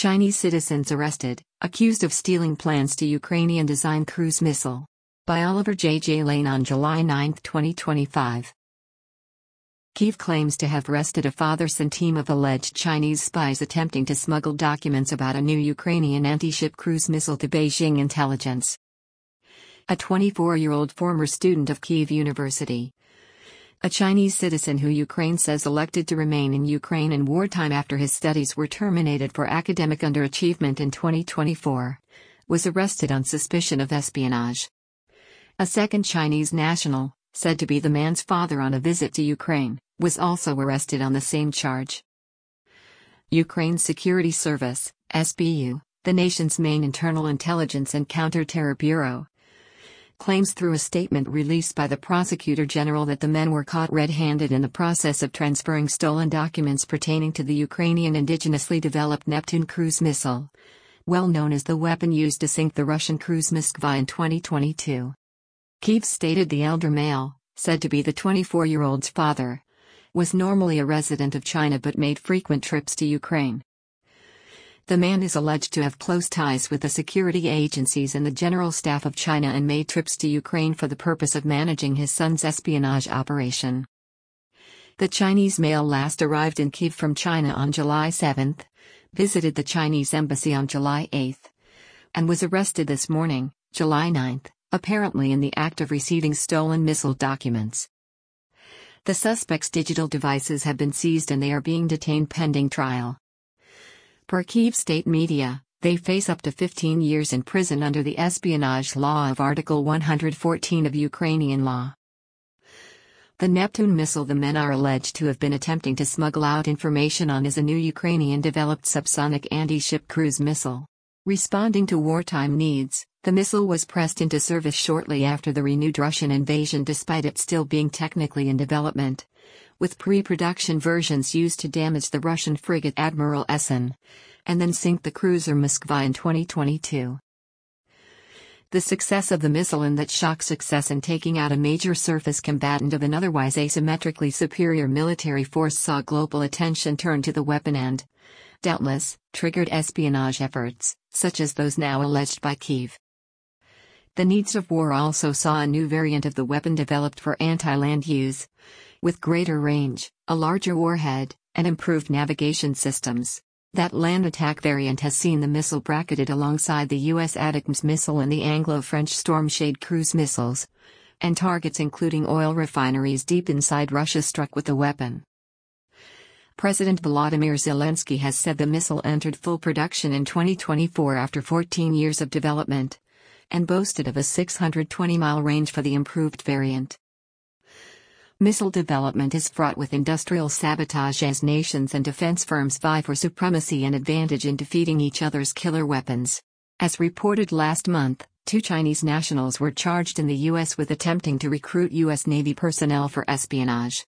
Chinese citizens arrested, accused of stealing plans to Ukrainian-designed cruise missile. By Oliver J. Lane on July 9, 2025. Kyiv claims to have arrested a father-son team of alleged Chinese spies attempting to smuggle documents about a new Ukrainian anti-ship cruise missile to Beijing intelligence. A 24-year-old former student of Kyiv University, a Chinese citizen who Ukraine says elected to remain in Ukraine in wartime after his studies were terminated for academic underachievement in 2024, was arrested on suspicion of espionage. A second Chinese national, said to be the man's father on a visit to Ukraine, was also arrested on the same charge. Ukraine's Security Service, SBU, the nation's main internal intelligence and counter-terror bureau, claims through a statement released by the Prosecutor General that the men were caught red-handed in the process of transferring stolen documents pertaining to the Ukrainian indigenously developed Neptune cruise missile, well known as the weapon used to sink the Russian cruise Moskva in 2022. Kyiv stated the elder male, said to be the 24-year-old's father, was normally a resident of China but made frequent trips to Ukraine. The man is alleged to have close ties with the security agencies and the general staff of China and made trips to Ukraine for the purpose of managing his son's espionage operation. The Chinese male last arrived in Kyiv from China on July 7, visited the Chinese embassy on July 8, and was arrested this morning, July 9, apparently in the act of receiving stolen missile documents. The suspect's digital devices have been seized and they are being detained pending trial. Per Kyiv state media, they face up to 15 years in prison under the espionage law of Article 114 of Ukrainian law. The Neptune missile the men are alleged to have been attempting to smuggle out information on is a new Ukrainian-developed subsonic anti-ship cruise missile. Responding to wartime needs, the missile was pressed into service shortly after the renewed Russian invasion despite it still being technically in development, with pre-production versions used to damage the Russian frigate Admiral Essen, and then sink the cruiser Moskva in 2022. The success of the missile and that shock success in taking out a major surface combatant of an otherwise asymmetrically superior military force saw global attention turn to the weapon and, doubtless, triggered espionage efforts, such as those now alleged by Kyiv. The needs of war also saw a new variant of the weapon developed for anti-land use, with greater range, a larger warhead, and improved navigation systems. That land attack variant has seen the missile bracketed alongside the U.S. ATACMS missile and the Anglo-French Storm Shade cruise missiles, and targets including oil refineries deep inside Russia struck with the weapon. President Volodymyr Zelensky has said the missile entered full production in 2024 after 14 years of development, and boasted of a 620-mile range for the improved variant. Missile development is fraught with industrial sabotage as nations and defense firms vie for supremacy and advantage in defeating each other's killer weapons. As reported last month, 2 Chinese nationals were charged in the U.S. with attempting to recruit U.S. Navy personnel for espionage.